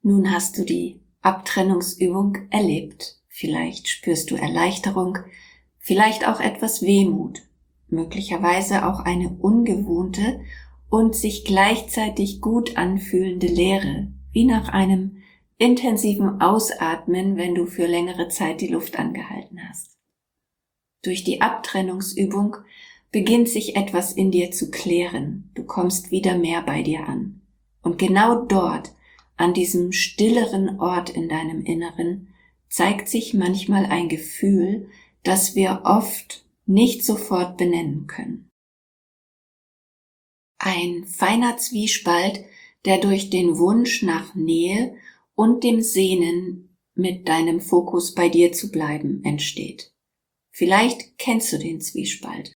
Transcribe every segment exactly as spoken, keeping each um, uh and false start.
Nun hast du die Abtrennungsübung erlebt. Vielleicht spürst du Erleichterung, vielleicht auch etwas Wehmut, möglicherweise auch eine ungewohnte und sich gleichzeitig gut anfühlende Leere, wie nach einem intensiven Ausatmen, wenn du für längere Zeit die Luft angehalten hast. Durch die Abtrennungsübung beginnt sich etwas in dir zu klären. Du kommst wieder mehr bei dir an. Und genau dort, an diesem stilleren Ort in deinem Inneren, zeigt sich manchmal ein Gefühl, das wir oft nicht sofort benennen können. Ein feiner Zwiespalt, der durch den Wunsch nach Nähe und dem Sehnen, mit deinem Fokus bei dir zu bleiben, entsteht. Vielleicht kennst du den Zwiespalt.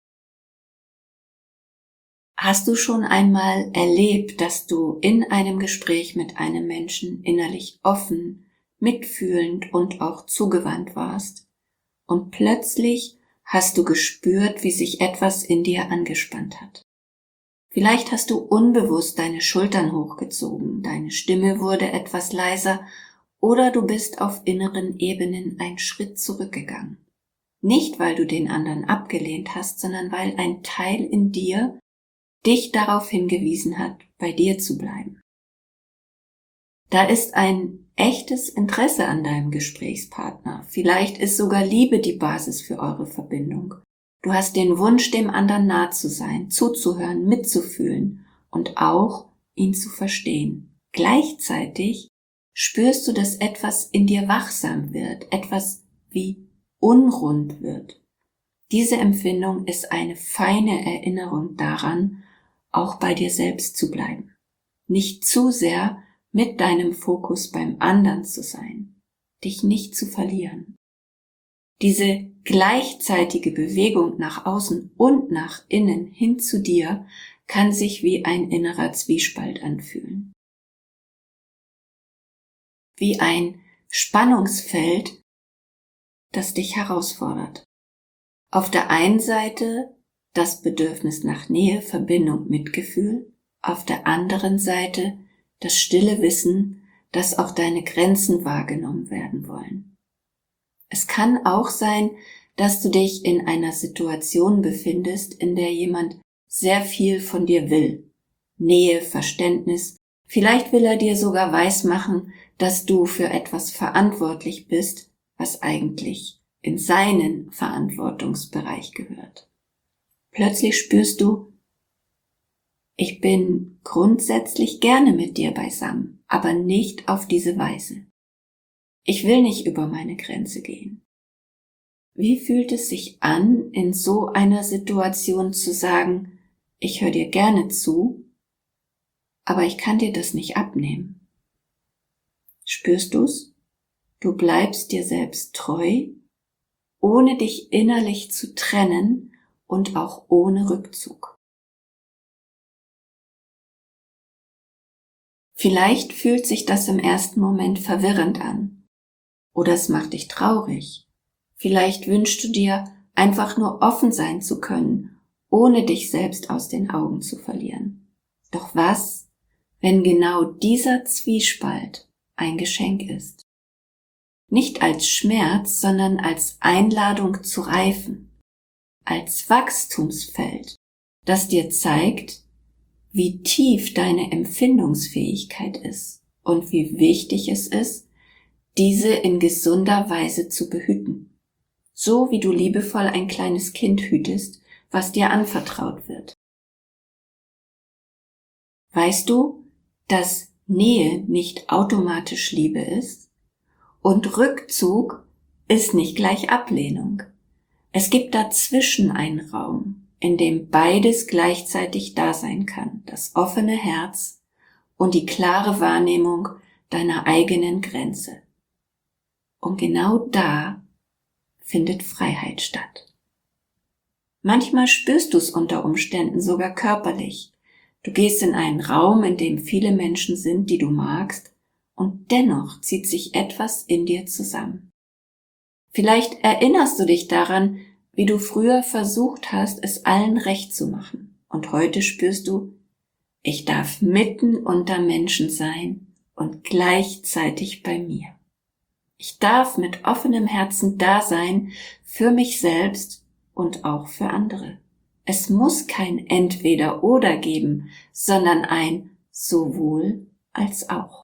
Hast du schon einmal erlebt, dass du in einem Gespräch mit einem Menschen innerlich offen, mitfühlend und auch zugewandt warst und plötzlich hast du gespürt, wie sich etwas in dir angespannt hat? Vielleicht hast du unbewusst deine Schultern hochgezogen, deine Stimme wurde etwas leiser oder du bist auf inneren Ebenen einen Schritt zurückgegangen. Nicht, weil du den anderen abgelehnt hast, sondern weil ein Teil in dir dich darauf hingewiesen hat, bei dir zu bleiben. Da ist ein echtes Interesse an deinem Gesprächspartner. Vielleicht ist sogar Liebe die Basis für eure Verbindung. Du hast den Wunsch, dem anderen nah zu sein, zuzuhören, mitzufühlen und auch ihn zu verstehen. Gleichzeitig spürst du, dass etwas in dir wachsam wird, etwas wie unrund wird. Diese Empfindung ist eine feine Erinnerung daran, auch bei dir selbst zu bleiben. Nicht zu sehr mit deinem Fokus beim anderen zu sein, dich nicht zu verlieren. Diese gleichzeitige Bewegung nach außen und nach innen hin zu dir kann sich wie ein innerer Zwiespalt anfühlen. Wie ein Spannungsfeld, das dich herausfordert. Auf der einen Seite das Bedürfnis nach Nähe, Verbindung, Mitgefühl, auf der anderen Seite das stille Wissen, dass auch deine Grenzen wahrgenommen werden wollen. Es kann auch sein, dass du dich in einer Situation befindest, in der jemand sehr viel von dir will. Nähe, Verständnis, vielleicht will er dir sogar weismachen, dass du für etwas verantwortlich bist, was eigentlich in seinen Verantwortungsbereich gehört. Plötzlich spürst du, ich bin grundsätzlich gerne mit dir beisammen, aber nicht auf diese Weise. Ich will nicht über meine Grenze gehen. Wie fühlt es sich an, in so einer Situation zu sagen, ich höre dir gerne zu, aber ich kann dir das nicht abnehmen? Spürst du's? Du bleibst dir selbst treu, ohne dich innerlich zu trennen und auch ohne Rückzug. Vielleicht fühlt sich das im ersten Moment verwirrend an oder es macht dich traurig. Vielleicht wünschst du dir, einfach nur offen sein zu können, ohne dich selbst aus den Augen zu verlieren. Doch was, wenn genau dieser Zwiespalt ein Geschenk ist? Nicht als Schmerz, sondern als Einladung zu reifen. Als Wachstumsfeld, das dir zeigt, wie tief deine Empfindungsfähigkeit ist und wie wichtig es ist, diese in gesunder Weise zu behüten. So wie du liebevoll ein kleines Kind hütest, was dir anvertraut wird. Weißt du, dass Nähe nicht automatisch Liebe ist? Und Rückzug ist nicht gleich Ablehnung. Es gibt dazwischen einen Raum, in dem beides gleichzeitig da sein kann, das offene Herz und die klare Wahrnehmung deiner eigenen Grenze. Und genau da findet Freiheit statt. Manchmal spürst du es unter Umständen sogar körperlich. Du gehst in einen Raum, in dem viele Menschen sind, die du magst, und dennoch zieht sich etwas in dir zusammen. Vielleicht erinnerst du dich daran, wie du früher versucht hast, es allen recht zu machen. Und heute spürst du, ich darf mitten unter Menschen sein und gleichzeitig bei mir. Ich darf mit offenem Herzen da sein für mich selbst und auch für andere. Es muss kein Entweder-Oder geben, sondern ein sowohl als auch.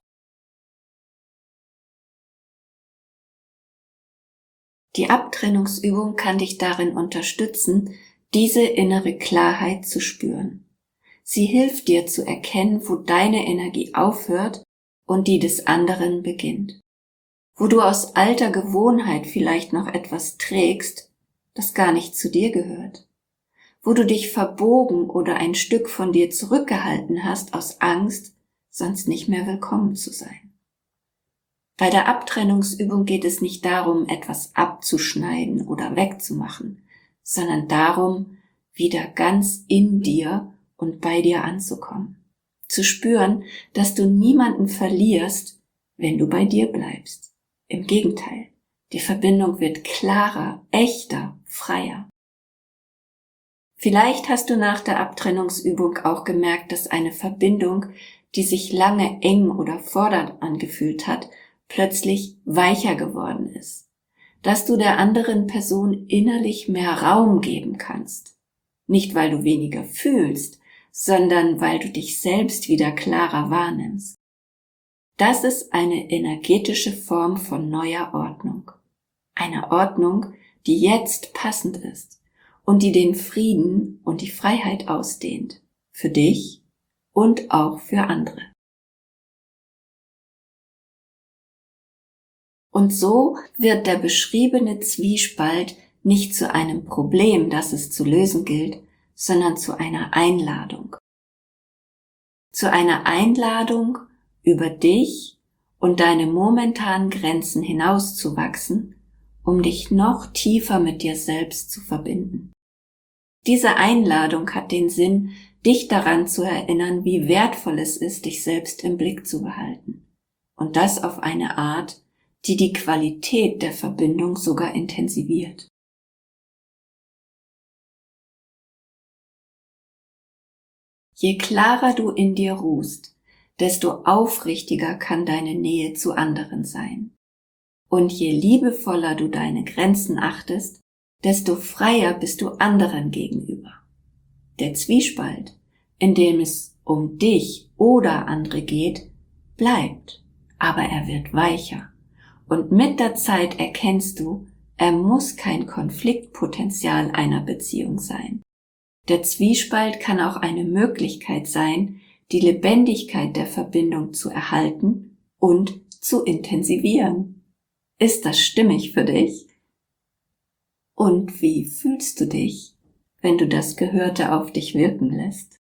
Die Abtrennungsübung kann dich darin unterstützen, diese innere Klarheit zu spüren. Sie hilft dir zu erkennen, wo deine Energie aufhört und die des anderen beginnt. Wo du aus alter Gewohnheit vielleicht noch etwas trägst, das gar nicht zu dir gehört. Wo du dich verbogen oder ein Stück von dir zurückgehalten hast aus Angst, sonst nicht mehr willkommen zu sein. Bei der Abtrennungsübung geht es nicht darum, etwas abzuschneiden oder wegzumachen, sondern darum, wieder ganz in dir und bei dir anzukommen. Zu spüren, dass du niemanden verlierst, wenn du bei dir bleibst. Im Gegenteil, die Verbindung wird klarer, echter, freier. Vielleicht hast du nach der Abtrennungsübung auch gemerkt, dass eine Verbindung, die sich lange eng oder fordernd angefühlt hat, plötzlich weicher geworden ist. Dass du der anderen Person innerlich mehr Raum geben kannst. Nicht, weil du weniger fühlst, sondern weil du dich selbst wieder klarer wahrnimmst. Das ist eine energetische Form von neuer Ordnung. Eine Ordnung, die jetzt passend ist und die den Frieden und die Freiheit ausdehnt. Für dich und auch für andere. Und so wird der beschriebene Zwiespalt nicht zu einem Problem, das es zu lösen gilt, sondern zu einer Einladung. Zu einer Einladung, über dich und deine momentanen Grenzen hinauszuwachsen, um dich noch tiefer mit dir selbst zu verbinden. Diese Einladung hat den Sinn, dich daran zu erinnern, wie wertvoll es ist, dich selbst im Blick zu behalten. Und das auf eine Art, die die Qualität der Verbindung sogar intensiviert. Je klarer du in dir ruhst, desto aufrichtiger kann deine Nähe zu anderen sein. Und je liebevoller du deine Grenzen achtest, desto freier bist du anderen gegenüber. Der Zwiespalt, in dem es um dich oder andere geht, bleibt, aber er wird weicher. Und mit der Zeit erkennst du, er muss kein Konfliktpotenzial einer Beziehung sein. Der Zwiespalt kann auch eine Möglichkeit sein, die Lebendigkeit der Verbindung zu erhalten und zu intensivieren. Ist das stimmig für dich? Und wie fühlst du dich, wenn du das Gehörte auf dich wirken lässt?